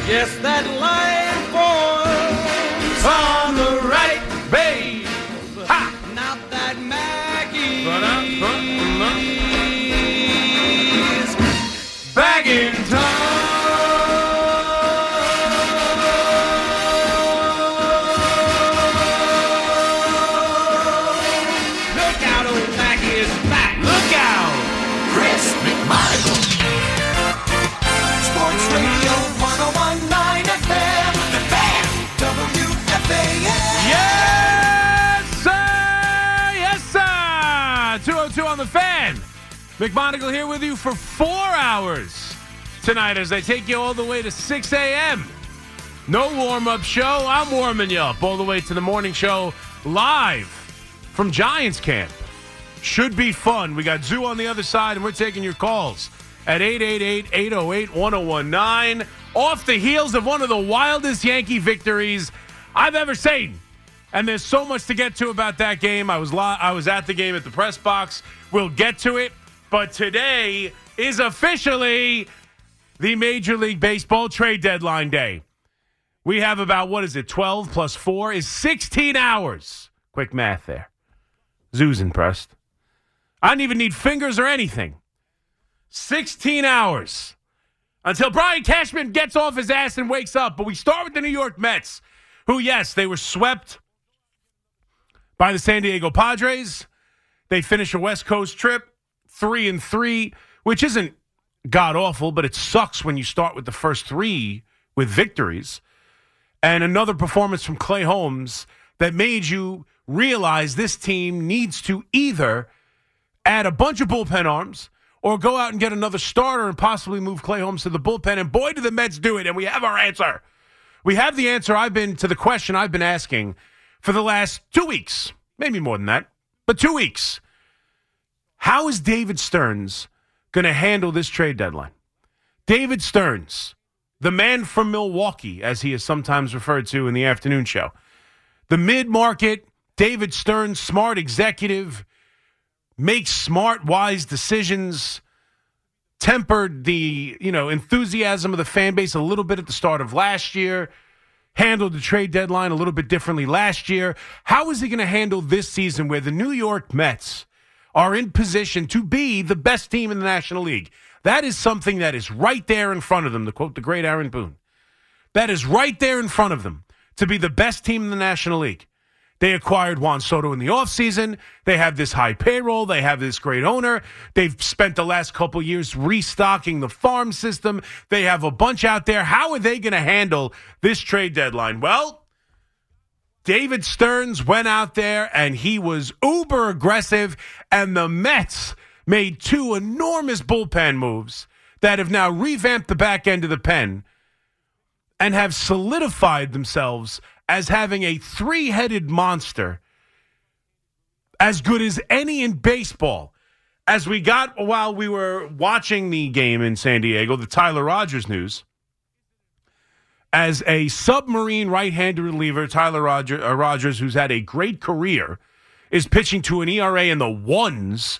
Yes, that line falls on the right, babe. Ha! Not that Maggie's back in town. Look out, old Maggie is back. Look out. Chris McMichael. Sports Radio 101.9 FM. The Fan. WFAN. Yes, sir! Yes, sir! 202 on the Fan. McMonagle here with you for 4 hours tonight as I take you all the way to 6 a.m. No warm-up show. I'm warming you up all the way to the morning show live from Giants camp. Should be fun. We got Zoo on the other side, and we're taking your calls at 888-808-1019. Off the heels of one of the wildest Yankee victories I've ever seen. And there's so much to get to about that game. I was at the game at the press box. We'll get to it. But today is officially the Major League Baseball trade deadline day. We have about, 12 plus 4 is 16 hours. Quick math there. Zoo's impressed. I don't even need fingers or anything. 16 hours until Brian Cashman gets off his ass and wakes up. But we start with the New York Mets, who, yes, they were swept by the San Diego Padres. They finish a West Coast trip, 3-3, which isn't god-awful, but it sucks when you start with the first 3 with victories. And another performance from Clay Holmes that made you realize this team needs to either add a bunch of bullpen arms or go out and get another starter and possibly move Clay Holmes to the bullpen. And boy, do the Mets do it. And we have our answer. We have the answer to the question I've been asking for the last 2 weeks, maybe more than that, but 2 weeks. How is David Stearns going to handle this trade deadline? David Stearns, the man from Milwaukee, as he is sometimes referred to in the afternoon show. The mid-market, David Stearns, smart executive, makes smart, wise decisions, tempered the enthusiasm of the fan base a little bit at the start of last year, handled the trade deadline a little bit differently last year. How is he going to handle this season where the New York Mets are in position to be the best team in the National League? That is something that is right there in front of them, to quote the great Aaron Boone. That is right there in front of them to be the best team in the National League. They acquired Juan Soto in the offseason. They have this high payroll. They have this great owner. They've spent the last couple years restocking the farm system. They have a bunch out there. How are they going to handle this trade deadline? Well, David Stearns went out there and he was uber aggressive, and the Mets made 2 enormous bullpen moves that have now revamped the back end of the pen and have solidified themselves as having a 3-headed monster as good as any in baseball. As we got while we were watching the game in San Diego, the Tyler Rogers news, as a submarine right-handed reliever, Tyler Rogers, who's had a great career, is pitching to an ERA in the 1s,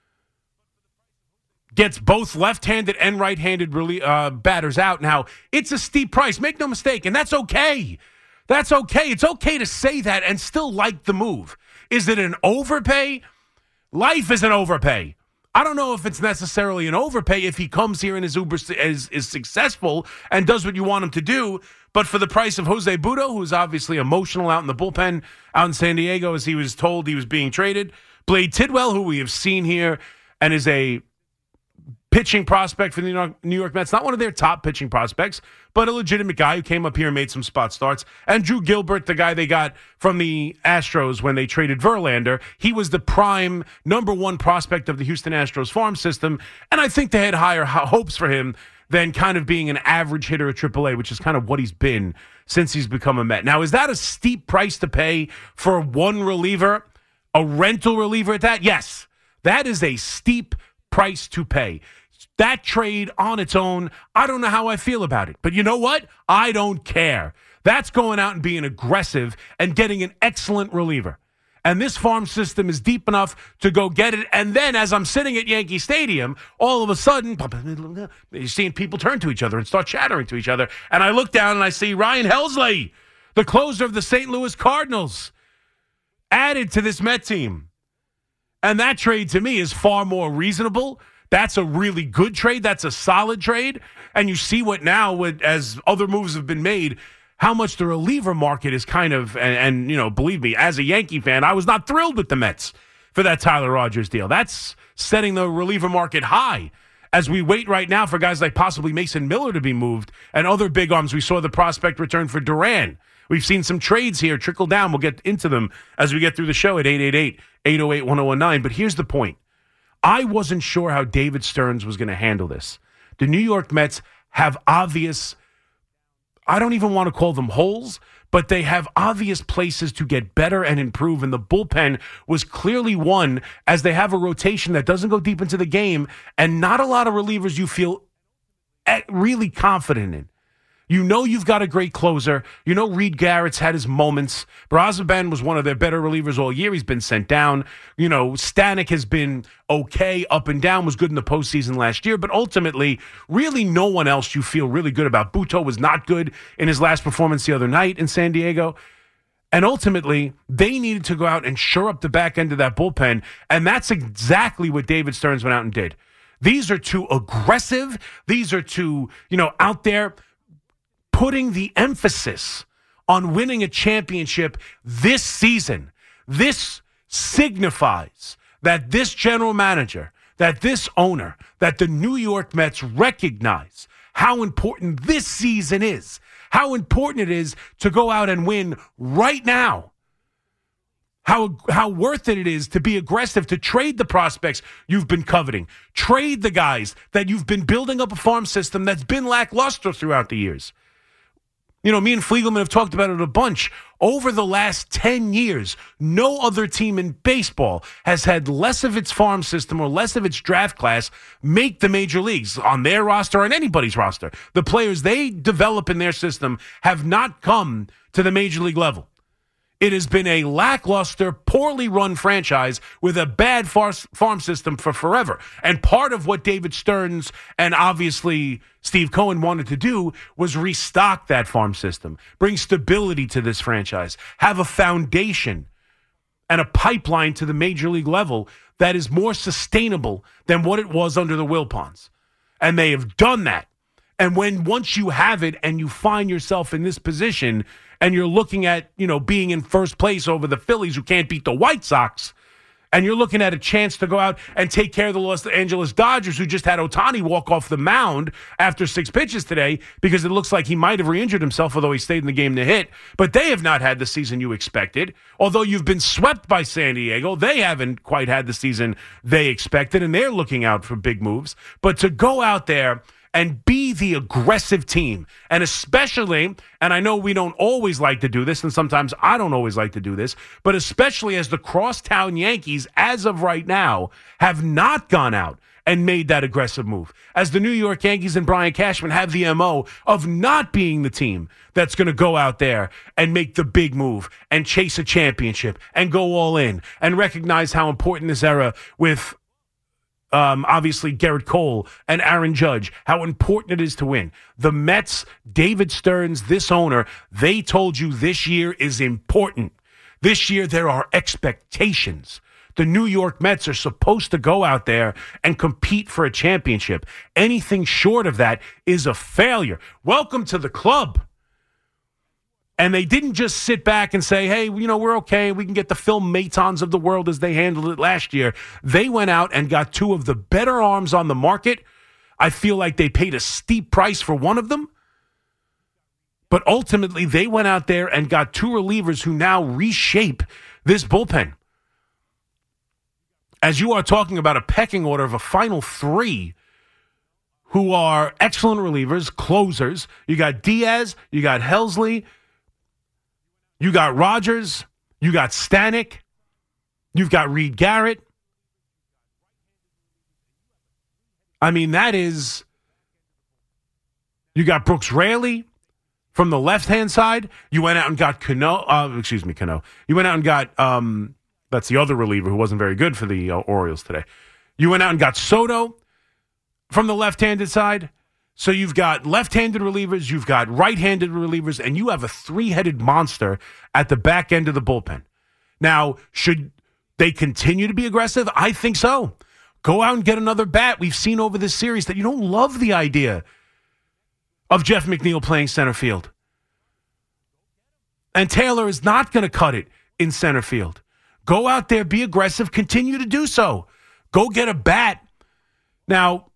gets both left-handed and right-handed batters out. Now, it's a steep price. Make no mistake, and that's okay. That's okay. It's okay to say that and still like the move. Is it an overpay? Life is an overpay. I don't know if it's necessarily an overpay if he comes here and is successful and does what you want him to do. But for the price of Jose Butto, who's obviously emotional out in the bullpen out in San Diego as he was told he was being traded, Blade Tidwell, who we have seen here and is a pitching prospect for the New York Mets, not one of their top pitching prospects, but a legitimate guy who came up here and made some spot starts. And Drew Gilbert, the guy they got from the Astros when they traded Verlander, he was the prime number 1 prospect of the Houston Astros farm system, and I think they had higher hopes for him than kind of being an average hitter at AAA, which is kind of what he's been since he's become a Met. Now, is that a steep price to pay for one reliever, a rental reliever at that? Yes, that is a steep price to pay. That trade on its own, I don't know how I feel about it. But you know what? I don't care. That's going out and being aggressive and getting an excellent reliever. And this farm system is deep enough to go get it. And then as I'm sitting at Yankee Stadium, all of a sudden, you're seeing people turn to each other and start chattering to each other. And I look down and I see Ryan Helsley, the closer of the St. Louis Cardinals, added to this Met team. And that trade to me is far more reasonable. That's a really good trade. That's a solid trade. And you see what now, as other moves have been made, how much the reliever market is kind of, and you know, believe me, as a Yankee fan, I was not thrilled with the Mets for that Tyler Rogers deal. That's setting the reliever market high as we wait right now for guys like possibly Mason Miller to be moved and other big arms. We saw the prospect return for Duran. We've seen some trades here trickle down. We'll get into them as we get through the show at 888-808-1019. But here's the point. I wasn't sure how David Stearns was going to handle this. The New York Mets have obvious, I don't even want to call them holes, but they have obvious places to get better and improve. And the bullpen was clearly one, as they have a rotation that doesn't go deep into the game and not a lot of relievers you feel really confident in. You know you've got a great closer. You know Reed Garrett's had his moments. Brazoban was one of their better relievers all year. He's been sent down. You know, Stanek has been okay, up and down, was good in the postseason last year. But ultimately, really no one else you feel really good about. Buto was not good in his last performance the other night in San Diego. And ultimately, they needed to go out and shore up the back end of that bullpen. And that's exactly what David Stearns went out and did. These are too aggressive. These are too, out there putting the emphasis on winning a championship this season. This signifies that this general manager, that this owner, that the New York Mets recognize how important this season is, how important it is to go out and win right now, how worth it is to be aggressive, to trade the prospects you've been coveting, trade the guys that you've been building up a farm system that's been lackluster throughout the years. Me and Fliegelman have talked about it a bunch. Over the last 10 years, no other team in baseball has had less of its farm system or less of its draft class make the major leagues on their roster or on anybody's roster. The players they develop in their system have not come to the major league level. It has been a lackluster, poorly run franchise with a bad farm system for forever. And part of what David Stearns and obviously Steve Cohen wanted to do was restock that farm system, bring stability to this franchise, have a foundation and a pipeline to the major league level that is more sustainable than what it was under the Wilpons. And they have done that. And once you have it and you find yourself in this position and you're looking at, being in first place over the Phillies who can't beat the White Sox, and you're looking at a chance to go out and take care of the Los Angeles Dodgers who just had Ohtani walk off the mound after 6 pitches today because it looks like he might have re-injured himself, although he stayed in the game to hit. But they have not had the season you expected. Although you've been swept by San Diego, they haven't quite had the season they expected, and they're looking out for big moves. But to go out there and be the aggressive team, and especially, and I know we don't always like to do this, and sometimes I don't always like to do this, but especially as the crosstown Yankees, as of right now, have not gone out and made that aggressive move. As the New York Yankees and Brian Cashman have the MO of not being the team that's going to go out there and make the big move and chase a championship and go all in and recognize how important this era with obviously Garrett Cole and Aaron Judge, how important it is to win. The Mets, David Stearns, this owner, they told you this year is important. This year there are expectations. The New York Mets are supposed to go out there and compete for a championship. Anything short of that is a failure. Welcome to the club. And they didn't just sit back and say, hey, we're okay. We can get the Phil Matons of the world as they handled it last year. They went out and got two of the better arms on the market. I feel like they paid a steep price for one of them. But ultimately, they went out there and got two relievers who now reshape this bullpen. As you are talking about a pecking order of a final three who are excellent relievers, closers. You got Diaz, you got Helsley, you got Rogers, you got Stanek, you've got Reed Garrett. I mean, you got Brooks Raley from the left-hand side. You went out and got Cano. You went out and got That's the other reliever who wasn't very good for the Orioles today. You went out and got Soto from the left-handed side. So you've got left-handed relievers, you've got right-handed relievers, and you have a three-headed monster at the back end of the bullpen. Now, should they continue to be aggressive? I think so. Go out and get another bat. We've seen over this series that you don't love the idea of Jeff McNeil playing center field. And Taylor is not going to cut it in center field. Go out there, be aggressive, continue to do so. Go get a bat. Now,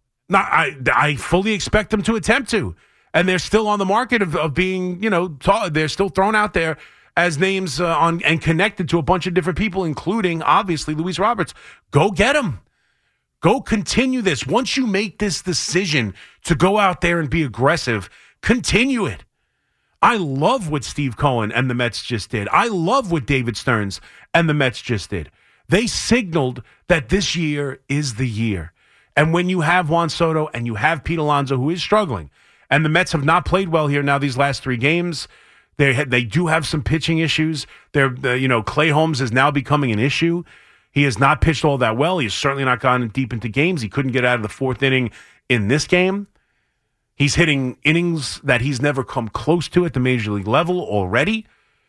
I fully expect them to attempt to. And they're still on the market of being, they're still thrown out there as names on and connected to a bunch of different people, including, obviously, Luis Roberts. Go get them. Go continue this. Once you make this decision to go out there and be aggressive, continue it. I love what Steve Cohen and the Mets just did. I love what David Stearns and the Mets just did. They signaled that this year is the year. And when you have Juan Soto and you have Pete Alonso, who is struggling, and the Mets have not played well here now these last 3 games, they do have some pitching issues. Clay Holmes is now becoming an issue. He has not pitched all that well. He has certainly not gone deep into games. He couldn't get out of the 4th inning in this game. He's hitting innings that he's never come close to at the major league level already.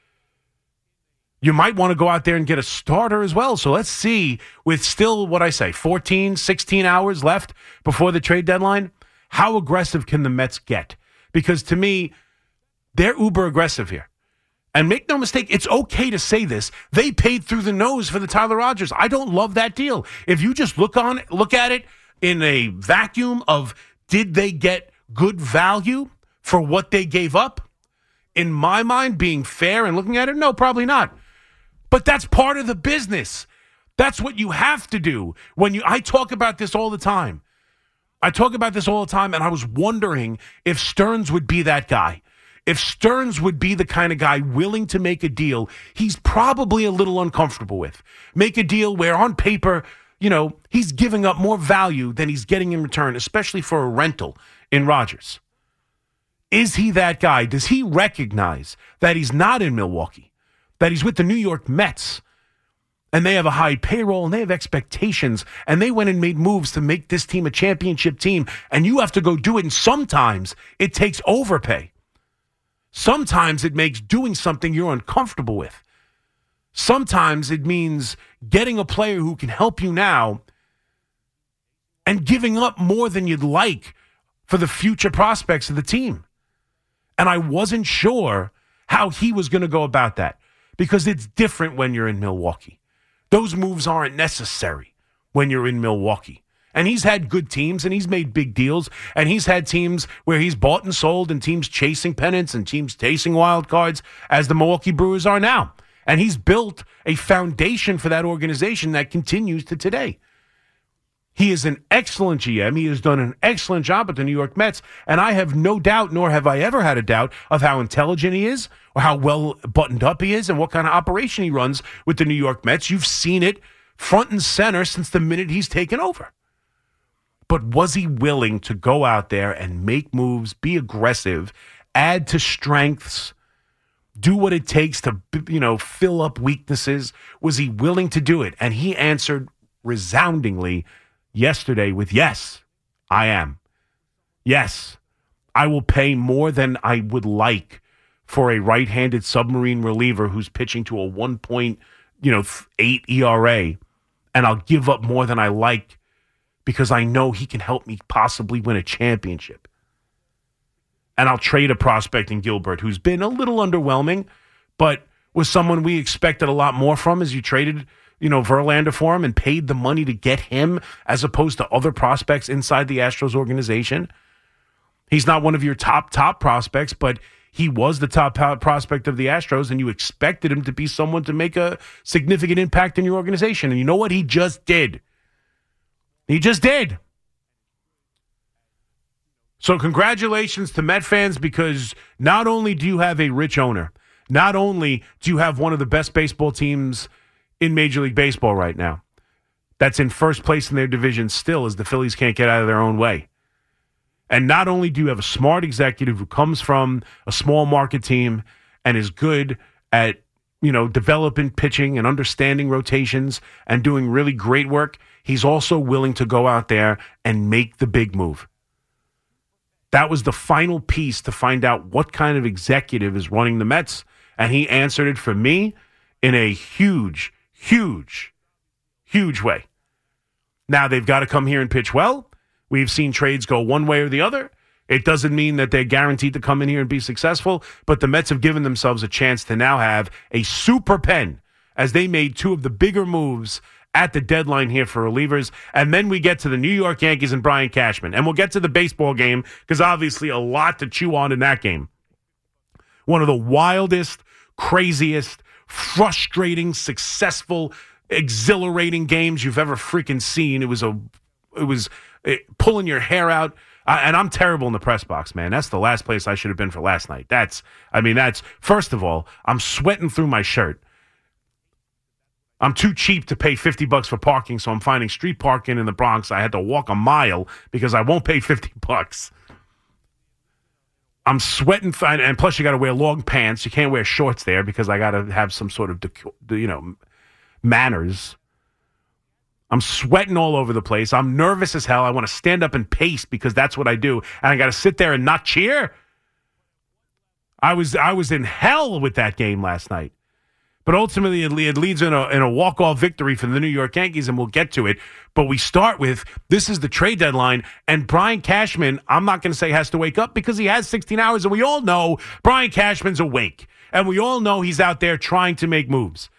You might want to go out there and get a starter as well. So let's see, with still, 14, 16 hours left before the trade deadline, how aggressive can the Mets get? Because to me, they're uber aggressive here. And make no mistake, it's okay to say this. They paid through the nose for the Tyler Rogers. I don't love that deal. If you just look at it in a vacuum of did they get good value for what they gave up? In my mind, being fair and looking at it, no, probably not. But that's part of the business. That's what you have to do. I talk about this all the time. And I was wondering if Stearns would be that guy. If Stearns would be the kind of guy willing to make a deal he's probably a little uncomfortable with. Make a deal where on paper, he's giving up more value than he's getting in return, especially for a rental in Rogers. Is he that guy? Does he recognize that he's not in Milwaukee, that he's with the New York Mets, and they have a high payroll and they have expectations, and they went and made moves to make this team a championship team, and you have to go do it, and sometimes it takes overpay. Sometimes it makes doing something you're uncomfortable with. Sometimes it means getting a player who can help you now and giving up more than you'd like for the future prospects of the team. And I wasn't sure how he was going to go about that because it's different when you're in Milwaukee. Those moves aren't necessary when you're in Milwaukee. And he's had good teams, and he's made big deals, and he's had teams where he's bought and sold, and teams chasing pennants and teams chasing wild cards, as the Milwaukee Brewers are now. And he's built a foundation for that organization that continues to today. He is an excellent GM. He has done an excellent job at the New York Mets, and I have no doubt, nor have I ever had a doubt, of how intelligent he is, or how well buttoned up he is, and what kind of operation he runs with the New York Mets. You've seen it front and center since the minute he's taken over. But was he willing to go out there and make moves, be aggressive, add to strengths, do what it takes to, fill up weaknesses? Was he willing to do it? And he answered resoundingly yesterday with, yes, I am. Yes, I will pay more than I would like for a right-handed submarine reliever who's pitching to a 1.8 ERA, and I'll give up more than I like because I know he can help me possibly win a championship. And I'll trade a prospect in Gilbert who's been a little underwhelming, but was someone we expected a lot more from as you traded, Verlander for him and paid the money to get him as opposed to other prospects inside the Astros organization. He's not one of your top prospects, but he was the top prospect of the Astros, and you expected him to be someone to make a significant impact in your organization. And you know what? He just did. He just did. So congratulations to Met fans, because not only do you have a rich owner, not only do you have one of the best baseball teams in Major League Baseball right now that's in first place in their division still, as the Phillies can't get out of their own way. And not only do you have a smart executive who comes from a small market team and is good at developing pitching and understanding rotations and doing really great work, he's also willing to go out there and make the big move. That was the final piece to find out what kind of executive is running the Mets, and he answered it for me in a huge, huge, huge way. Now, they've got to come here and pitch well. We've seen trades go one way or the other. It doesn't mean that they're guaranteed to come in here and be successful, but the Mets have given themselves a chance to now have a super pen as they made two of the bigger moves at the deadline here for relievers. And then we get to the New York Yankees and Brian Cashman. And we'll get to the baseball game because obviously a lot to chew on in that game. One of the wildest, craziest, frustrating, successful, exhilarating games you've ever freaking seen. It was pulling your hair out. And I'm terrible in the press box, man. That's the last place I should have been for last night. That's first of all, I'm sweating through my shirt. I'm too cheap to pay $50 for parking, so I'm finding street parking in the Bronx. I had to walk a mile because I won't pay $50. I'm sweating, and plus you got to wear long pants. You can't wear shorts there because I got to have some sort of, manners. I'm sweating all over the place. I'm nervous as hell. I want to stand up and pace because that's what I do, and I got to sit there and not cheer. I was in hell with that game last night. But ultimately, it leads in a walk-off victory for the New York Yankees, and we'll get to it. But we start with, this is the trade deadline, and Brian Cashman, I'm not going to say has to wake up because he has 16 hours, and we all know Brian Cashman's awake. And we all know he's out there trying to make moves.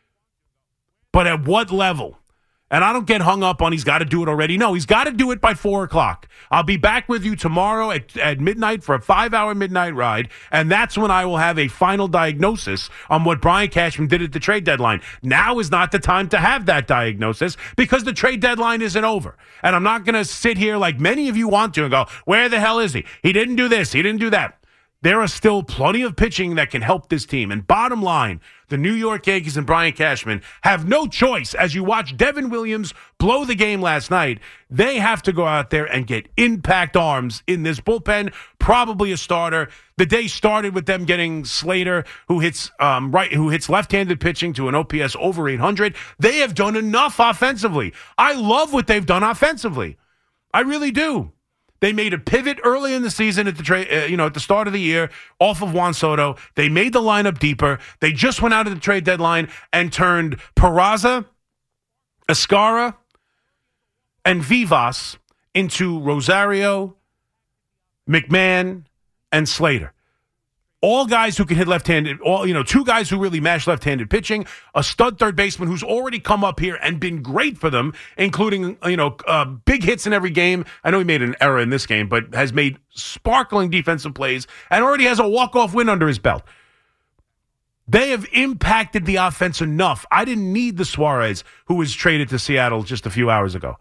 But at what level? And I don't get hung up on he's got to do it already. No, he's got to do it by 4 o'clock. I'll be back with you tomorrow at midnight for a 5-hour midnight ride, and that's when I will have a final diagnosis on what Brian Cashman did at the trade deadline. Now is not the time to have that diagnosis because the trade deadline isn't over. And I'm not going to sit here like many of you want to and go, where the hell is he? He didn't do this. He didn't do that. There are still plenty of pitching that can help this team. And bottom line, the New York Yankees and Brian Cashman have no choice. As you watch Devin Williams blow the game last night, they have to go out there and get impact arms in this bullpen, probably a starter. The day started with them getting Slater, who hits left-handed pitching to an OPS over 800. They have done enough offensively. I love what they've done offensively. I really do. They made a pivot early in the season at the start of the year off of Juan Soto. They made the lineup deeper. They just went out at the trade deadline and turned Peraza, Escara, and Vivas into Rosario, McMahon, and Slater. All guys who can hit left-handed, two guys who really mash left-handed pitching, a stud third baseman who's already come up here and been great for them, including, big hits in every game. I know he made an error in this game, but has made sparkling defensive plays and already has a walk-off win under his belt. They have impacted the offense enough. I didn't need the Suarez who was traded to Seattle just a few hours ago.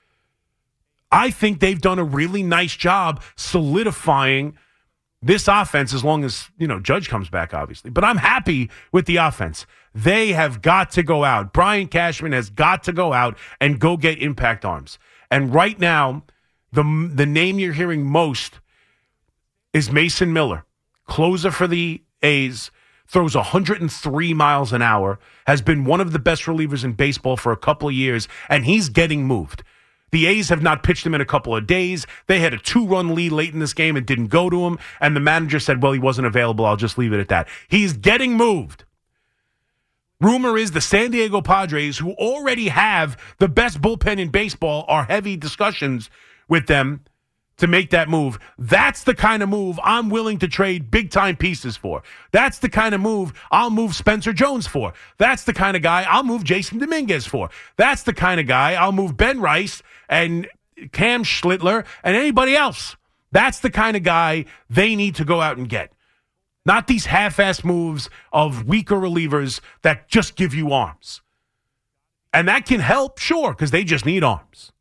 I think they've done a really nice job solidifying this offense, as long as, Judge comes back, obviously. But I'm happy with the offense. They have got to go out. Brian Cashman has got to go out and go get impact arms. And right now, the name you're hearing most is Mason Miller, closer for the A's, throws 103 miles an hour, has been one of the best relievers in baseball for a couple of years, and he's getting moved. The A's have not pitched him in a couple of days. They had a 2-run lead late in this game and didn't go to him. And the manager said, well, he wasn't available. I'll just leave it at that. He's getting moved. Rumor is the San Diego Padres, who already have the best bullpen in baseball, are having discussions with them to make that move. That's the kind of move I'm willing to trade big-time pieces for. That's the kind of move I'll move Spencer Jones for. That's the kind of guy I'll move Jason Dominguez for. That's the kind of guy I'll move Ben Rice and Cam Schlittler and anybody else. That's the kind of guy they need to go out and get. Not these half-ass moves of weaker relievers that just give you arms. And that can help, sure, because they just need arms.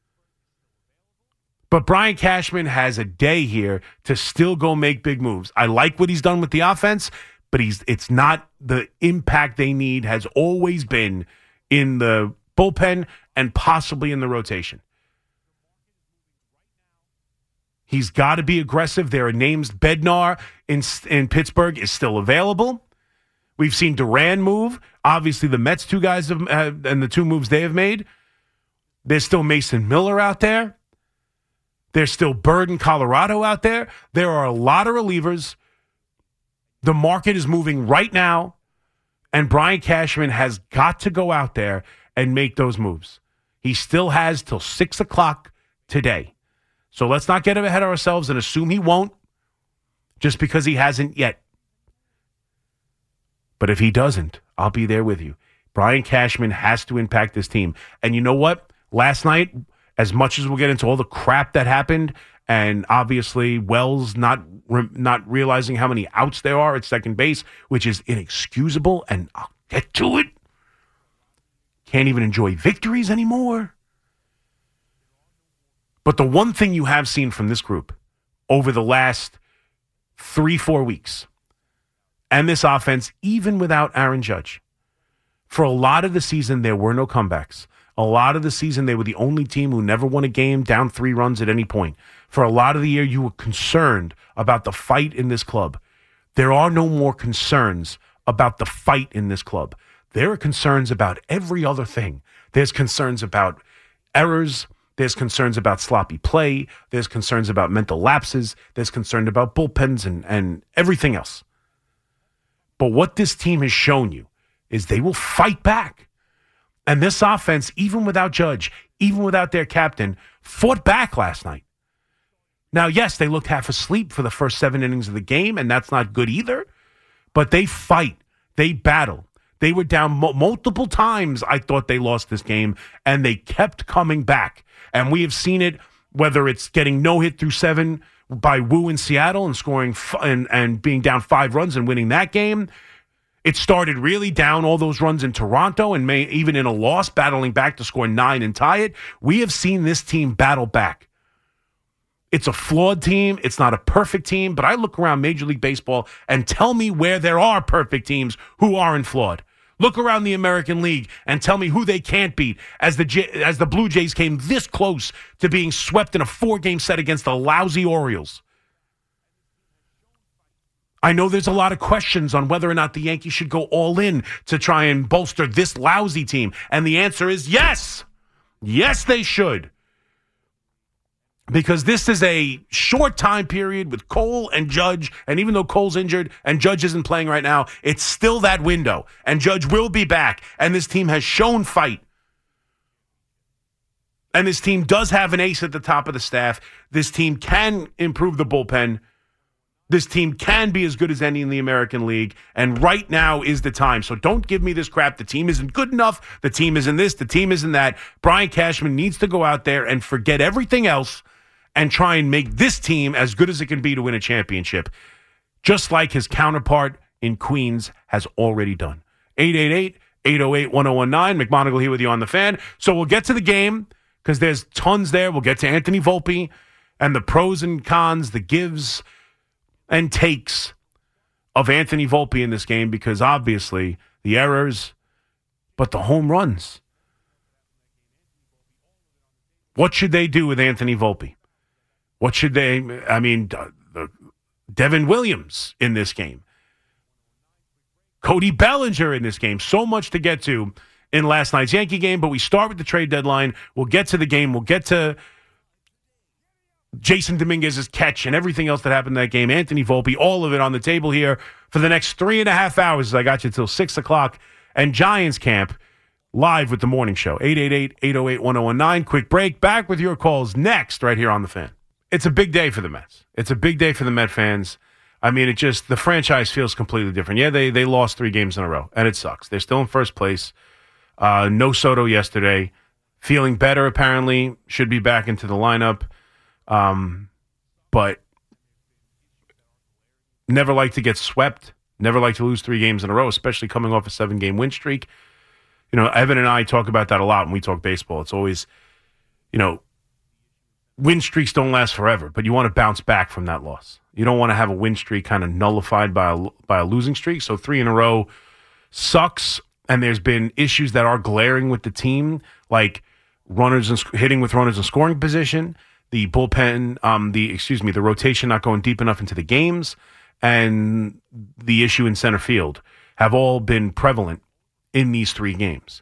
But Brian Cashman has a day here to still go make big moves. I like what he's done with the offense, but it's not the impact they need, has always been in the bullpen and possibly in the rotation. He's got to be aggressive. There are names. Bednar in Pittsburgh is still available. We've seen Duran move. Obviously, the Mets two guys and the two moves they have made. There's still Mason Miller out there. There's still Bird in Colorado out there. There are a lot of relievers. The market is moving right now, and Brian Cashman has got to go out there and make those moves. He still has till 6 o'clock today. So let's not get ahead of ourselves and assume he won't just because he hasn't yet. But if he doesn't, I'll be there with you. Brian Cashman has to impact this team. And you know what? Last night, as much as we'll get into all the crap that happened, and obviously Wells not realizing how many outs there are at second base, which is inexcusable, and I'll get to it. Can't even enjoy victories anymore. But the one thing you have seen from this group over the last 3-4 weeks, and this offense, even without Aaron Judge, for a lot of the season, there were no comebacks. A lot of the season, they were the only team who never won a game down 3 runs at any point. For a lot of the year, you were concerned about the fight in this club. There are no more concerns about the fight in this club. There are concerns about every other thing. There's concerns about errors. There's concerns about sloppy play. There's concerns about mental lapses. There's concern about bullpens and everything else. But what this team has shown you is they will fight back. And this offense, even without Judge, even without their captain, fought back last night. Now, yes, they looked half asleep for the first 7 innings of the game, and that's not good either. But they fight. They battle. They were down multiple times. I thought they lost this game, and they kept coming back. And we have seen it, whether it's getting no hit through 7 by Wu in Seattle and scoring and being down 5 runs and winning that game. It started really down all those runs in Toronto and even in a loss, battling back to score 9 and tie it. We have seen this team battle back. It's a flawed team. It's not a perfect team, but I look around Major League Baseball and tell me where there are perfect teams who aren't flawed. Look around the American League and tell me who they can't beat as the Blue Jays came this close to being swept in a 4-game set against the lousy Orioles. I know there's a lot of questions on whether or not the Yankees should go all in to try and bolster this lousy team. And the answer is yes. Yes, they should. Because this is a short time period with Cole and Judge, and even though Cole's injured and Judge isn't playing right now, it's still that window, and Judge will be back, and this team has shown fight. And this team does have an ace at the top of the staff. This team can improve the bullpen. This team can be as good as any in the American League, and right now is the time. So don't give me this crap. The team isn't good enough. The team isn't this. The team isn't that. Brian Cashman needs to go out there and forget everything else and try and make this team as good as it can be to win a championship, just like his counterpart in Queens has already done. 888-808-1019. McMonagle here with you on The Fan. So we'll get to the game because there's tons there. We'll get to Anthony Volpe and the pros and cons, the gives and takes of Anthony Volpe in this game, because obviously the errors, but the home runs. What should they do with Anthony Volpe? What should they, Devin Williams in this game. Cody Bellinger in this game. So much to get to in last night's Yankee game, but we start with the trade deadline. We'll get to the game. We'll get to Jason Dominguez's catch and everything else that happened in that game. Anthony Volpe, all of it on the table here for the next 3.5 hours. I got you till 6 o'clock. And Giants camp live with the morning show. 888-808-1019. Quick break. Back with your calls next right here on The Fan. It's a big day for the Mets. It's a big day for the Met fans. I mean, the franchise feels completely different. Yeah, they lost 3 games in a row, and it sucks. They're still in first place. No Soto yesterday. Feeling better, apparently. Should be back into the lineup. But never like to get swept. Never like to lose 3 games in a row, especially coming off a 7-game win streak. You know, Evan and I talk about that a lot when we talk baseball. It's always, win streaks don't last forever, but you want to bounce back from that loss. You don't want to have a win streak kind of nullified by a losing streak. So 3 in a row sucks, and there's been issues that are glaring with the team, like hitting with runners in scoring position, the bullpen, the rotation not going deep enough into the games, and the issue in center field. have all been prevalent in these 3 games.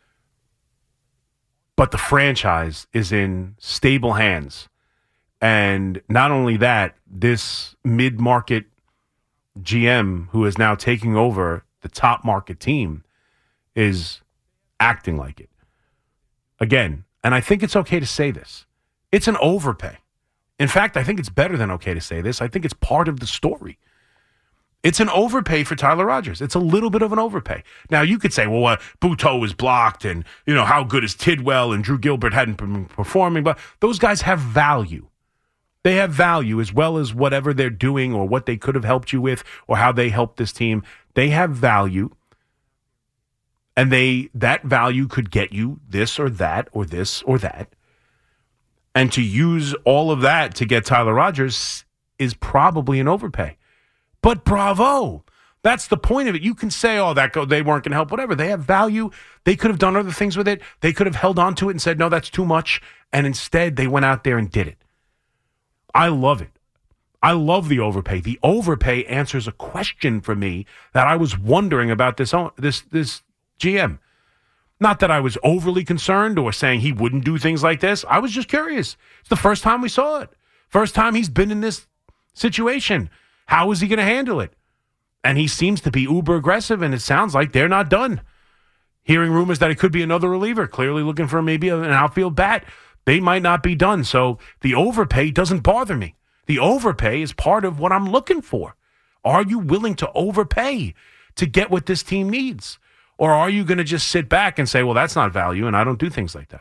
But the franchise is in stable hands. And not only that, this mid-market GM who is now taking over the top market team is acting like it. Again, and I think it's okay to say this, it's an overpay. In fact, I think it's better than okay to say this. I think it's part of the story. It's an overpay for Tyler Rogers. It's a little bit of an overpay. Now, you could say, well, Buteau was blocked and, how good is Tidwell and Drew Gilbert hadn't been performing. But those guys have value. They have value as well as whatever they're doing or what they could have helped you with or how they helped this team. They have value. And that value could get you this or that or this or that. And to use all of that to get Tyler Rogers is probably an overpay. But bravo. That's the point of it. You can say, they weren't going to help, whatever. They have value. They could have done other things with it. They could have held on to it and said, no, that's too much. And instead, they went out there and did it. I love it. I love the overpay. The overpay answers a question for me that I was wondering about this GM. Not that I was overly concerned or saying he wouldn't do things like this. I was just curious. It's the first time we saw it. First time he's been in this situation. How is he going to handle it? And he seems to be uber aggressive, and it sounds like they're not done. Hearing rumors that it could be another reliever, clearly looking for maybe an outfield bat. They might not be done. So the overpay doesn't bother me. The overpay is part of what I'm looking for. Are you willing to overpay to get what this team needs? Or are you going to just sit back and say, well, that's not value, and I don't do things like that?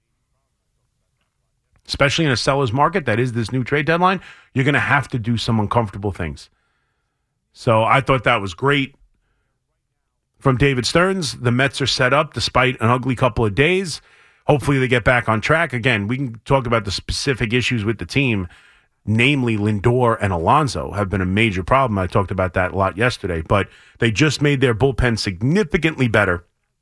Especially in a seller's market that is this new trade deadline, you're going to have to do some uncomfortable things. So I thought that was great. From David Stearns, the Mets are set up despite an ugly couple of days. Hopefully they get back on track. Again, we can talk about the specific issues with the team, namely Lindor and Alonso have been a major problem. I talked about that a lot yesterday, but they just made their bullpen significantly better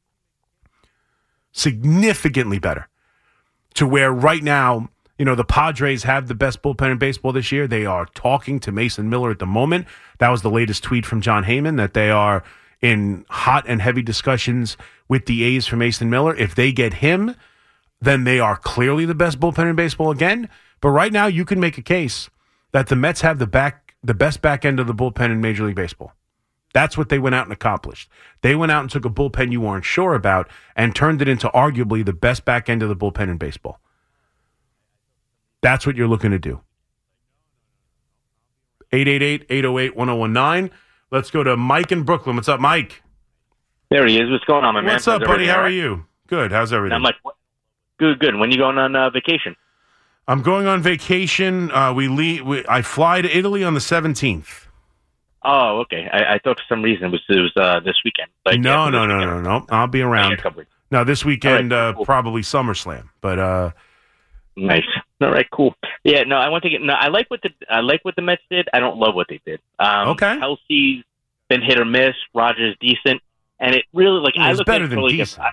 to where right now, the Padres have the best bullpen in baseball this year. They are talking to Mason Miller at the moment. That was the latest tweet from John Heyman, that they are in hot and heavy discussions with the A's for Mason Miller. If they get him, then they are clearly the best bullpen in baseball again. But right now, you can make a case that the Mets have the best back end of the bullpen in Major League Baseball. That's what they went out and accomplished. They went out and took a bullpen you weren't sure about and turned it into arguably the best back end of the bullpen in baseball. That's what you're looking to do. 888-808-1019. Let's go to Mike in Brooklyn. What's up, Mike? There he is. What's going on, my man? What's up, buddy? How are you? Good. How's everything? Not much. Good. When are you going on vacation? I'm going on vacation. I fly to Italy on the 17th. Oh, okay. I thought for some reason it was this weekend. Like, No. I'll be around. No, this weekend, right, cool. Probably SummerSlam. But nice. All right, cool. Yeah, no, I want to get. No, I like what the Mets did. I don't love what they did. Okay. Kelsey's been hit or miss. Rogers decent, and it really I look better than decent.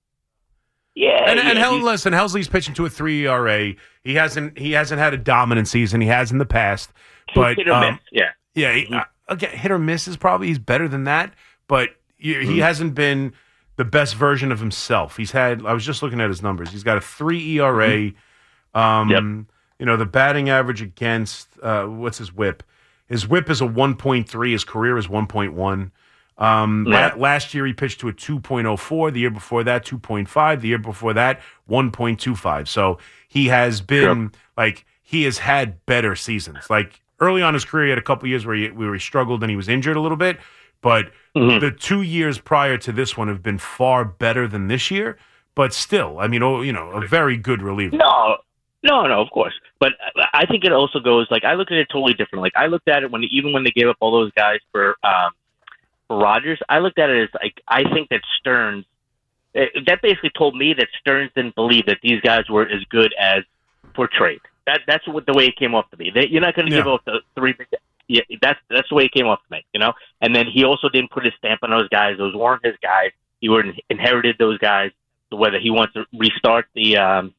Listen, Helsley's pitching to a 3 ERA. He hasn't had a dominant season. He has in the past, but hit or miss. Yeah. Again, hit or miss is probably he's better than that, but he hasn't been the best version of himself. I was just looking at his numbers. He's got a 3 ERA. The batting average against what's his whip? His whip is a 1.3. His career is 1.1. Last year he pitched to a 2.04. The year before that, 2.5. The year before that, 1.25. So he has been he has had better seasons. Like early on in his career, he had a couple years where he struggled and he was injured a little bit. But the 2 years prior to this one have been far better than this year. But still, a very good reliever. No, of course. But I think it also goes, I look at it totally different. Like, I looked at it even when they gave up all those guys for Rogers, I looked at it as, I think that Stearns, that basically told me that Stearns didn't believe that these guys were as good as portrayed. That's the way it came off to me. You're not going to give up the 3 big. Yeah, that's the way it came off to me, And then he also didn't put his stamp on those guys. Those weren't his guys. He inherited those guys. So whether he wants to restart the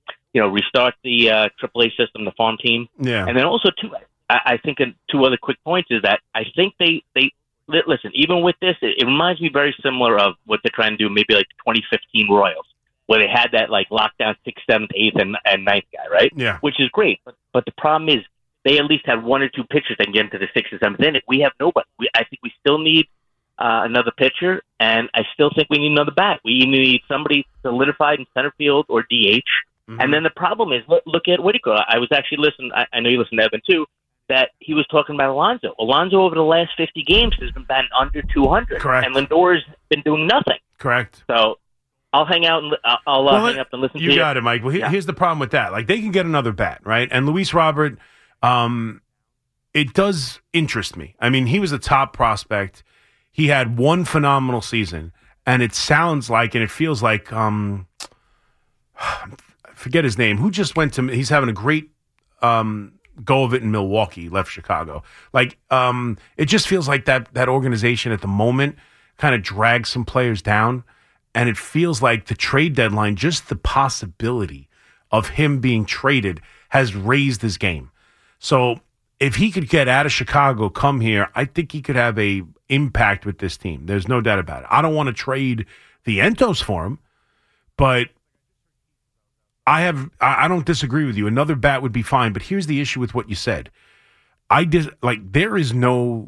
AAA system, the farm team. Yeah. And then also, too, I think two other quick points is that I think they listen, even with this, it reminds me very similar of what they're trying to do, maybe like the 2015 Royals, where they had that like lockdown 6th, 7th, 8th, and 9th guy, right? Yeah. Which is great. But the problem is they at least have 1 or 2 pitchers that can get into the 6th or 7th inning. We have nobody. I think we still need another pitcher, and I still think we need another bat. We either need somebody solidified in center field or DH. Mm-hmm. And then the problem is, look at Whitaker. I was actually listening. I know you listen to Evan too. That he was talking about Alonso. Alonso over the last 50 games has been batting under 200. Correct. And Lindor's been doing nothing. Correct. So I'll hang out and hang up and listen to you. You got it, Mike. Well, here's the problem with that. Like, they can get another bat, right? And Luis Robert, it does interest me. I mean, he was a top prospect. He had one phenomenal season, and it sounds like, and it feels like, I forget his name, who just went to, he's having a great go of it in Milwaukee, left Chicago. Like, it just feels like that organization at the moment kind of drags some players down, and it feels like the trade deadline, just the possibility of him being traded has raised his game. So if he could get out of Chicago, come here, I think he could have a impact with this team. There's no doubt about it. I don't want to trade the Entos for him, but I don't disagree with you. Another bat would be fine, but here's the issue with what you said. There is no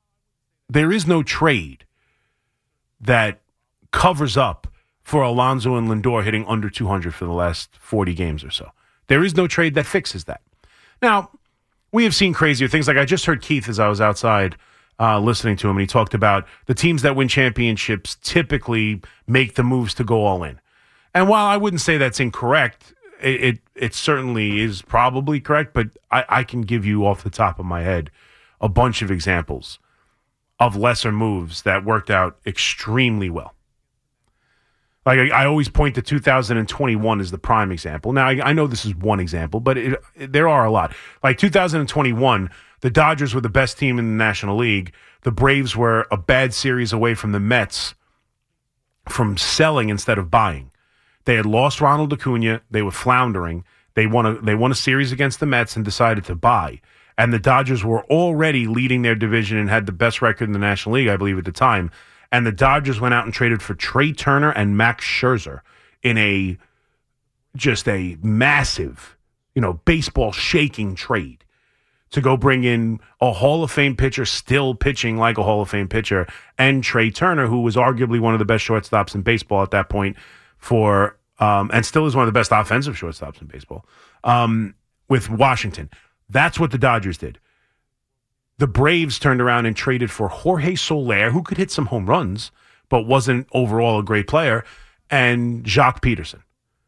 trade that covers up for Alonso and Lindor hitting under 200 for the last 40 games or so. There is no trade that fixes that. Now, we have seen crazier things. Like, I just heard Keith as I was outside listening to him, and he talked about the teams that win championships typically make the moves to go all in. And while I wouldn't say that's incorrect, it certainly is probably correct, but I can give you off the top of my head a bunch of examples of lesser moves that worked out extremely well. Like, I always point to 2021 as the prime example. Now, I know this is one example, but there are a lot. Like 2021, the Dodgers were the best team in the National League. The Braves were a bad series away from the Mets from selling instead of buying. They had lost Ronald Acuna. They were floundering. They won a series against the Mets and decided to buy. And the Dodgers were already leading their division and had the best record in the National League, I believe, at the time. And the Dodgers went out and traded for Trey Turner and Max Scherzer in just a massive, baseball shaking trade to go bring in a Hall of Fame pitcher, still pitching like a Hall of Fame pitcher, and Trey Turner, who was arguably one of the best shortstops in baseball at that point and still is one of the best offensive shortstops in baseball, with Washington. That's what the Dodgers did. The Braves turned around and traded for Jorge Soler, who could hit some home runs, but wasn't overall a great player, and Jacques Peterson.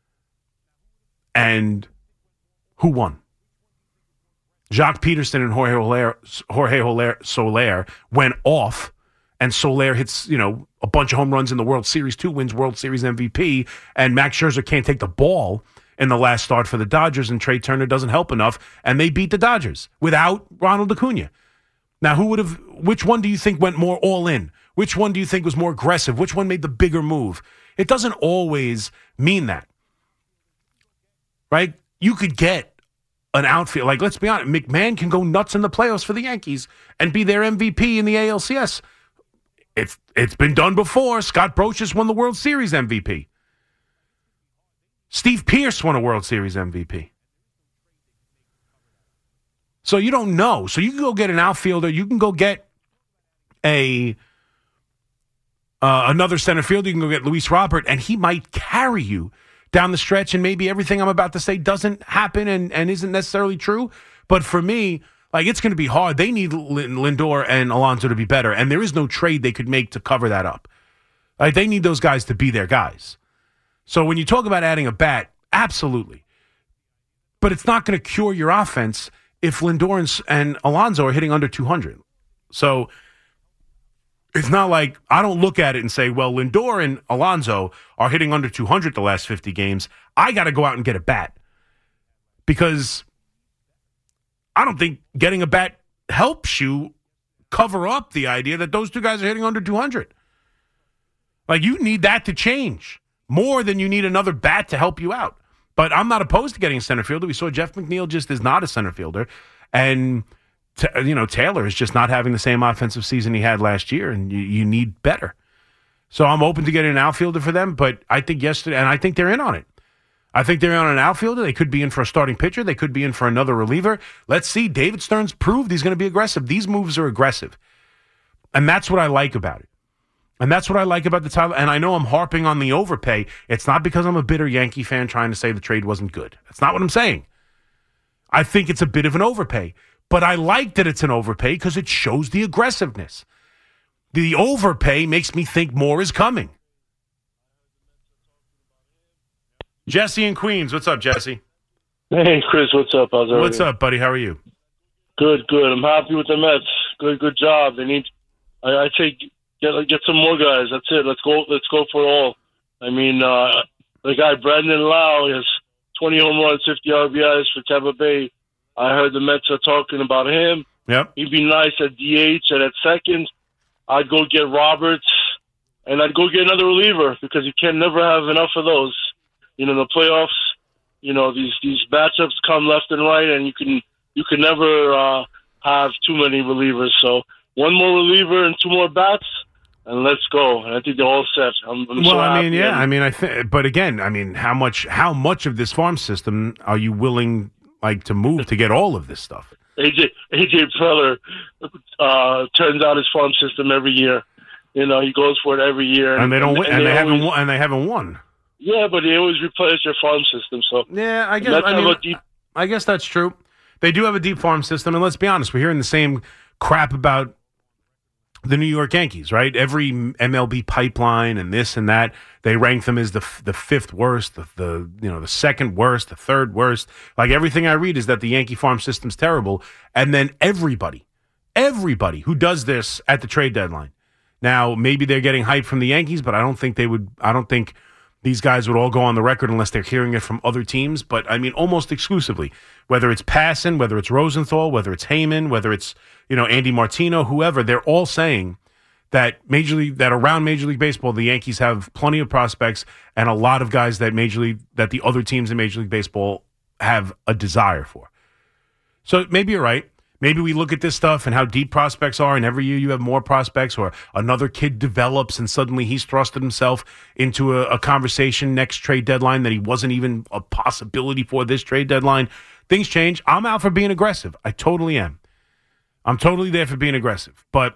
And who won? Jacques Peterson and Jorge Soler went off, and Soler hits, a bunch of home runs in the World Series, 2 wins World Series MVP, and Max Scherzer can't take the ball in the last start for the Dodgers, and Trey Turner doesn't help enough, and they beat the Dodgers without Ronald Acuna. Now, which one do you think went more all in? Which one do you think was more aggressive? Which one made the bigger move? It doesn't always mean that, right? You could get an outfield. Like, let's be honest, McMahon can go nuts in the playoffs for the Yankees and be their MVP in the ALCS. It's been done before. Scott Brocious won the World Series MVP. Steve Pearce won a World Series MVP. So you don't know. So you can go get an outfielder. You can go get another center fielder. You can go get Luis Robert, and he might carry you down the stretch, and maybe everything I'm about to say doesn't happen and isn't necessarily true. But for me, it's going to be hard. They need Lindor and Alonso to be better, and there is no trade they could make to cover that up. They need those guys to be their guys. So when you talk about adding a bat, absolutely. But it's not going to cure your offense if Lindor and Alonso are hitting under 200. So it's not like I don't look at it and say, well, Lindor and Alonso are hitting under 200 the last 50 games. I got to go out and get a bat. Because I don't think getting a bat helps you cover up the idea that those two guys are hitting under 200. You need that to change more than you need another bat to help you out. But I'm not opposed to getting a center fielder. We saw Jeff McNeil just is not a center fielder. And Taylor is just not having the same offensive season he had last year, and you need better. So I'm open to getting an outfielder for them, but I think yesterday, and I think they're in on it. I think they're on an outfielder. They could be in for a starting pitcher. They could be in for another reliever. Let's see. David Stearns proved he's going to be aggressive. These moves are aggressive. And that's what I like about it. And that's what I like about the Tyler. And I know I'm harping on the overpay. It's not because I'm a bitter Yankee fan trying to say the trade wasn't good. That's not what I'm saying. I think it's a bit of an overpay. But I like that it's an overpay because it shows the aggressiveness. The overpay makes me think more is coming. Jesse in Queens. What's up, Jesse? Hey, Chris. What's up? How's everything? What's up, buddy? How are you? Good. I'm happy with the Mets. Good job. They need. I say get some more guys. That's it. Let's go for all. I mean, the guy Brandon Lau has 20 home runs, 50 RBIs for Tampa Bay. I heard the Mets are talking about him. Yep. He'd be nice at DH and at second. I'd go get Roberts, and I'd go get another reliever because you can never have enough of those. The playoffs, these matchups come left and right, and you can never have too many relievers. So one more reliever and two more bats, and let's go. And I think they're all set. I'm so happy. But again, how much of this farm system are you willing to move to get all of this stuff? AJ Preller turns out his farm system every year. He goes for it every year, and they don't win, and they haven't won. Yeah, but they always replenish their farm system. So yeah, I guess that's true. They do have a deep farm system, and let's be honest, we're hearing the same crap about the New York Yankees, right? Every MLB pipeline and this and that, they rank them as the fifth worst, the second worst, the third worst. Like everything I read is that the Yankee farm system's terrible, and then everybody who does this at the trade deadline. Now, maybe they're getting hype from the Yankees, but I don't think these guys would all go on the record unless they're hearing it from other teams. But, almost exclusively, whether it's Passan, whether it's Rosenthal, whether it's Heyman, whether it's, Andy Martino, whoever, they're all saying that around Major League Baseball, the Yankees have plenty of prospects and a lot of guys that the other teams in Major League Baseball have a desire for. So maybe you're right. Maybe we look at this stuff and how deep prospects are, and every year you have more prospects, or another kid develops and suddenly he's thrusted himself into a conversation next trade deadline that he wasn't even a possibility for this trade deadline. Things change. I'm out for being aggressive. I totally am. I'm totally there for being aggressive. But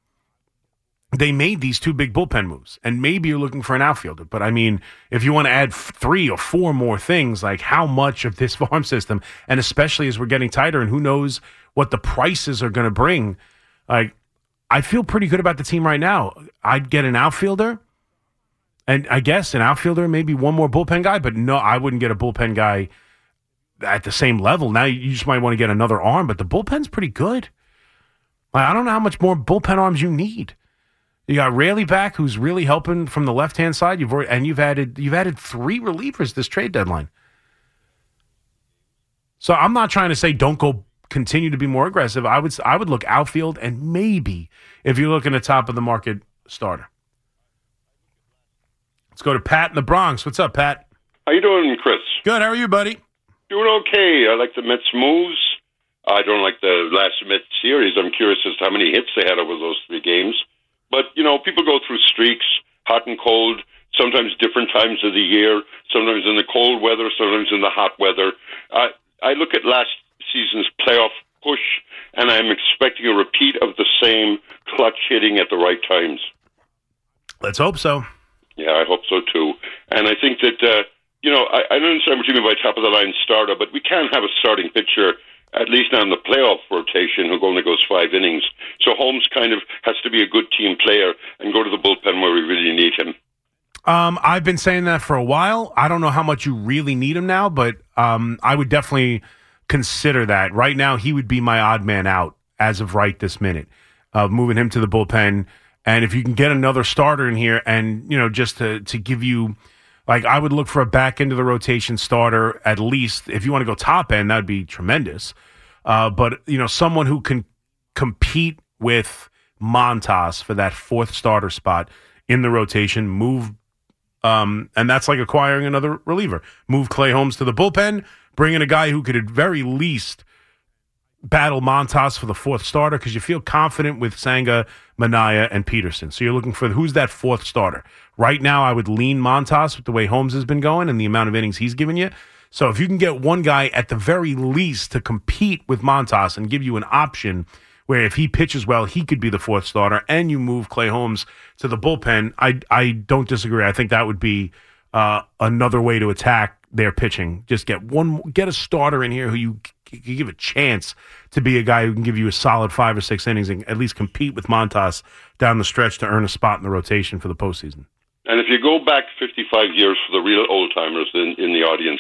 they made these two big bullpen moves, and maybe you're looking for an outfielder. But, if you want to add 3 or 4 more things, like how much of this farm system, and especially as we're getting tighter and who knows what the prices are going to bring, I feel pretty good about the team right now. I'd get an outfielder, and I guess an outfielder, maybe one more bullpen guy, but no, I wouldn't get a bullpen guy at the same level. Now you just might want to get another arm, but the bullpen's pretty good. I don't know how much more bullpen arms you need. You got Raley back, who's really helping from the left-hand side. You've added 3 relievers this trade deadline. So I'm not trying to say don't go continue to be more aggressive. I would look outfield, and maybe if you're looking at top of the market starter. Let's go to Pat in the Bronx. What's up, Pat? How you doing, Chris? Good. How are you, buddy? Doing okay. I like the Mets moves. I don't like the last Mets series. I'm curious as to how many hits they had over those 3 games. But, people go through streaks, hot and cold, sometimes different times of the year, sometimes in the cold weather, sometimes in the hot weather. I look at last season's playoff push, and I'm expecting a repeat of the same clutch hitting at the right times. Let's hope so. Yeah, I hope so, too. And I think that, I don't understand what you mean by top-of-the-line starter, but we can have a starting pitcher, at least on the playoff rotation, who only goes 5 innings. So Holmes kind of has to be a good team player and go to the bullpen where we really need him. I've been saying that for a while. I don't know how much you really need him now, but I would definitely consider that. Right now, he would be my odd man out as of right this minute, moving him to the bullpen. And if you can get another starter in here and, just to give you, I would look for a back end of the rotation starter, at least. If you want to go top end, that would be tremendous. But, someone who can compete with Montas for that 4th starter spot in the rotation, move, and that's like acquiring another reliever. Move Clay Holmes to the bullpen, bring in a guy who could at very least battle Montas for the fourth starter because you feel confident with Senga, Minaya, and Peterson. So you're looking for who's that fourth starter. Right now, I would lean Montas with the way Holmes has been going and the amount of innings he's given you. So if you can get one guy at the very least to compete with Montas and give you an option where if he pitches well, he could be the fourth starter, and you move Clay Holmes to the bullpen, I don't disagree. I think that would be another way to attack their pitching. Just get a starter in here who you give a chance to be a guy who can give you a solid 5 or 6 innings and at least compete with Montas down the stretch to earn a spot in the rotation for the postseason. And if you go back 55 years for the real old-timers in the audience,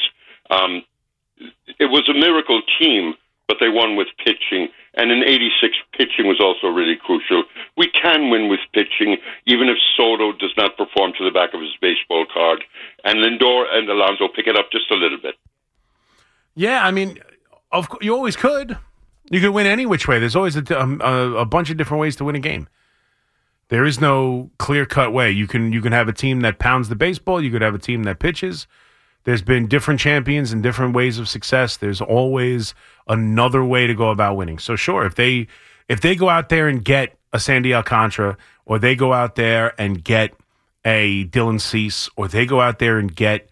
it was a miracle team, but they won with pitching. And in '86, pitching was also really crucial. We can win with pitching, even if Soto does not perform to the back of his baseball card. And Lindor and Alonso pick it up just a little bit. Yeah, I mean, of course, you always could. You could win any which way. There's always a bunch of different ways to win a game. There is no clear-cut way. You can have a team that pounds the baseball. You could have a team that pitches. There's been different champions and different ways of success. There's always another way to go about winning. So sure, if they go out there and get a Sandy Alcantara, or they go out there and get a Dylan Cease, or they go out there and get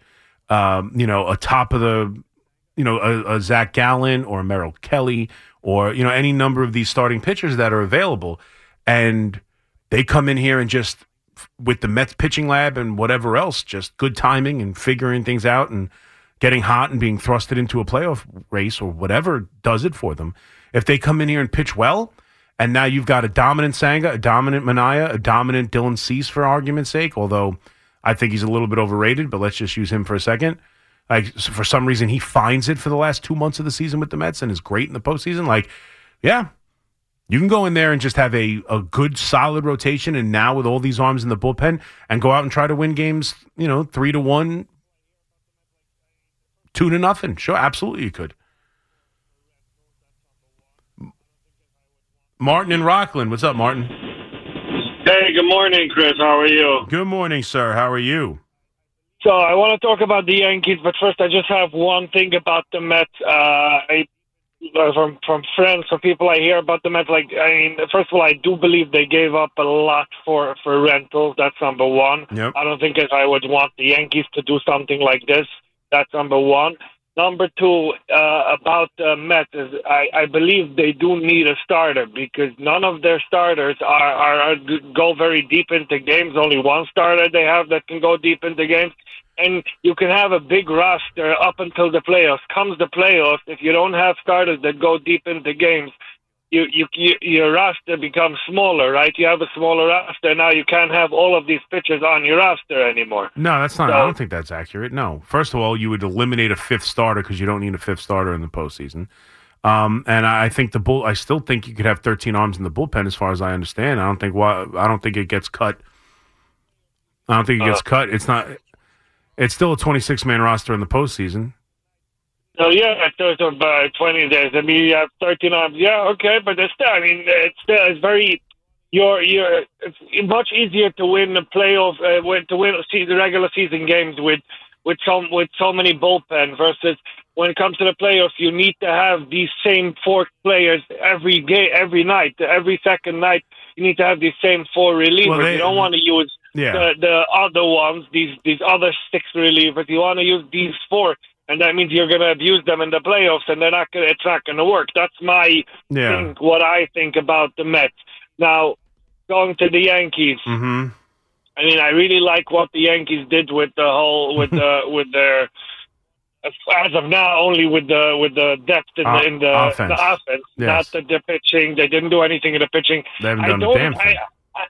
a top of the a Zach Gallen or a Merrill Kelly, or any number of these starting pitchers that are available, and they come in here and just with the Mets pitching lab and whatever else, just good timing and figuring things out and getting hot and being thrusted into a playoff race or whatever does it for them. If they come in here and pitch well, and now you've got a dominant Senga, a dominant Minaya, a dominant Dylan Cease for argument's sake, although I think he's a little bit overrated, but let's just use him for a second. Like, for some reason, he finds it for the last 2 months of the season with the Mets and is great in the postseason. Like, yeah, you can go in there and just have a good, solid rotation, and now with all these arms in the bullpen, and go out and try to win games, 3-1, 2-0. Sure, absolutely you could. Martin in Rockland. What's up, Martin? Hey, good morning, Chris. How are you? Good morning, sir. How are you? So I want to talk about the Yankees, but first I just have one thing about the Mets. From friends, from people I hear about the Mets, first of all, I do believe they gave up a lot for rentals. That's number one. Yep. I don't think I would want the Yankees to do something like this. That's number one. Number two, about the Mets, is I believe they do need a starter because none of their starters are go very deep into games. Only one starter they have that can go deep into games. And you can have a big roster up until the playoffs. Comes the playoffs, if you don't have starters that go deep into games, your roster becomes smaller, right? You have a smaller roster. Now you can't have all of these pitchers on your roster anymore. No, that's not. I don't think that's accurate. No. First of all, you would eliminate a fifth starter because you don't need a fifth starter in the postseason. And I think I still think you could have 13 arms in the bullpen, as far as I understand. I don't think it gets cut. I don't think it gets cut. It's not. It's still a 26-man roster in the postseason. So yeah, so by 20 days. I mean, you have 13 arms. Yeah, okay, but it's still. I mean, it's very. It's much easier to win the playoff, to win the regular season games with so many bullpen versus when it comes to the playoffs. You need to have these same 4 players every night, every second night. You need to have these same 4 relievers. Well, you don't want to use. Yeah. The other ones, these other 6 relievers, you want to use these 4, and that means you're going to abuse them in the playoffs, and it's not going to work. That's my what I think about the Mets. Now, going to the Yankees, mm-hmm. I mean, I really like what the Yankees did with the whole with their. As of now, only with the depth in the offense, yes. Not the pitching. They didn't do anything in the pitching. They haven't done a damn thing.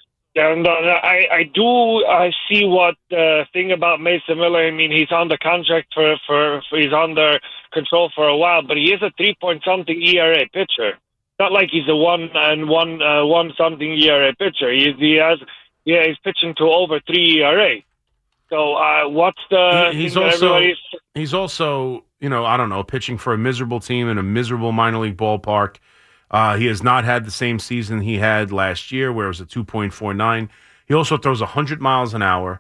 I see what the thing about Mason Miller. I mean, he's on the contract for he's under control for a while, but he is a 3-point-something ERA pitcher. Not like he's a one something ERA pitcher. He's pitching to over 3 ERA. So what's the? He's also I don't know, pitching for a miserable team in a miserable minor league ballpark. He has not had the same season he had last year, where it was a 2.49. He also throws 100 miles an hour.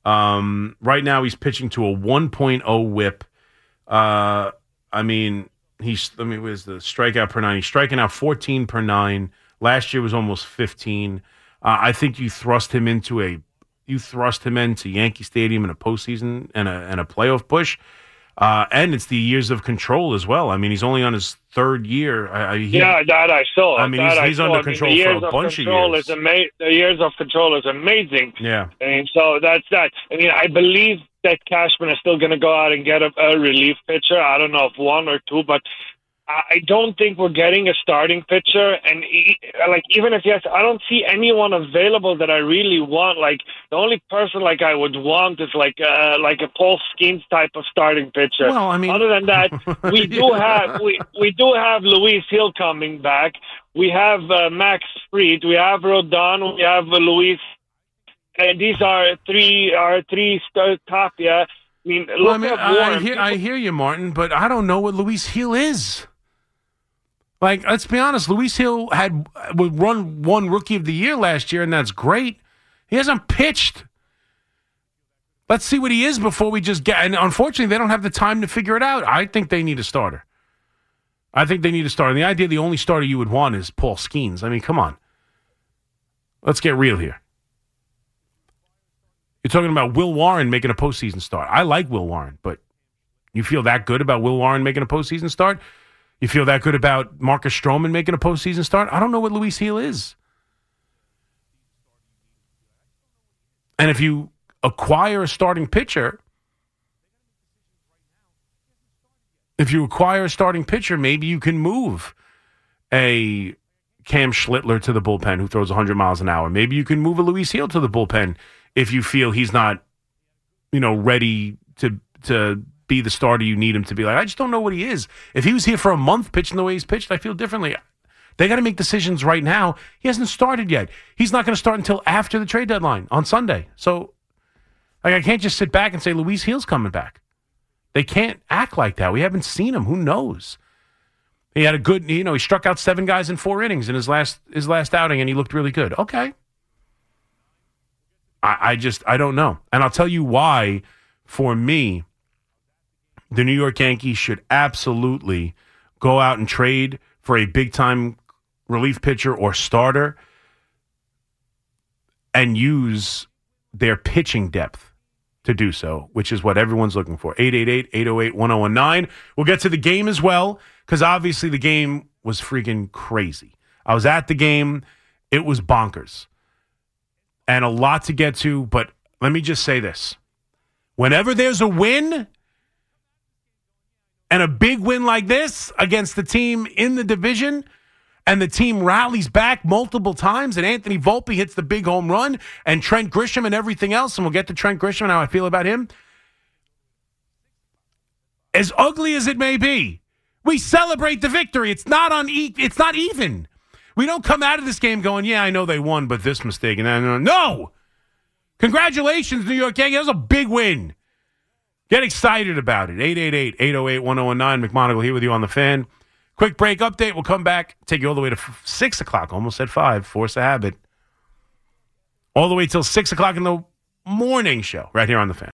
Right now, he's pitching to a 1.0 whip. I mean, where's the strikeout per 9? He's striking out 14 per 9. Last year was almost 15. I think you thrust him into Yankee Stadium in a postseason and a playoff push. And it's the years of control as well. I mean, he's only on his third year. That I saw. I mean, he's under control for a bunch of years. The years of control is amazing. Yeah. And so that's that. I mean, I believe that Cashman is still going to go out and get a relief pitcher. I don't know if one or two, but I don't think we're getting a starting pitcher. And even if yes, I don't see anyone available that I really want. Like the only person like I would want is like a Paul Skeens type of starting pitcher. Well, I mean, other than that, we do have Luis Hill coming back. We have Max Fried. We have Rodon. We have Luis. And these are three top. Yeah. I mean, I hear you, Martin, but I don't know what Luis Hill is. Like, let's be honest, Luis Hill won Rookie of the Year last year, and that's great. He hasn't pitched. Let's see what he is before we just get. And unfortunately, they don't have the time to figure it out. I think they need a starter. And the idea the only starter you would want is Paul Skeens. I mean, come on. Let's get real here. You're talking about Will Warren making a postseason start. I like Will Warren, but you feel that good about Will Warren making a postseason start? You feel that good about Marcus Stroman making a postseason start? I don't know what Luis Hill is. And if you acquire a starting pitcher, maybe you can move a Cam Schlittler to the bullpen who throws 100 miles an hour. Maybe you can move a Luis Hill to the bullpen if you feel he's not, ready to be the starter you need him to be. Like, I just don't know what he is. If he was here for a month pitching the way he's pitched, I feel differently. They got to make decisions right now. He hasn't started yet. He's not going to start until after the trade deadline on Sunday. So, I can't just sit back and say Luis Hill's coming back. They can't act like that. We haven't seen him. Who knows? He had a good, he struck out 7 guys in 4 innings in his last outing, and he looked really good. Okay. I don't know. And I'll tell you why, for me, the New York Yankees should absolutely go out and trade for a big-time relief pitcher or starter and use their pitching depth to do so, which is what everyone's looking for. 888-808-1019. We'll get to the game as well, because obviously the game was freaking crazy. I was at the game. It was bonkers. And a lot to get to, but let me just say this. Whenever there's a win, and a big win like this against the team in the division, and the team rallies back multiple times, and Anthony Volpe hits the big home run, and Trent Grisham and everything else, and we'll get to Trent Grisham and how I feel about him. As ugly as it may be, we celebrate the victory. It's not even. We don't come out of this game going, yeah, I know they won, but this mistake. And then, no! Congratulations, New York Yankees. That was a big win. Get excited about it. 888-808-1019. McMonagle here with you on The Fan. Quick break update. We'll come back, take you all the way to 6 o'clock. Almost at 5. Force a habit. All the way till 6 o'clock in the morning show right here on The Fan.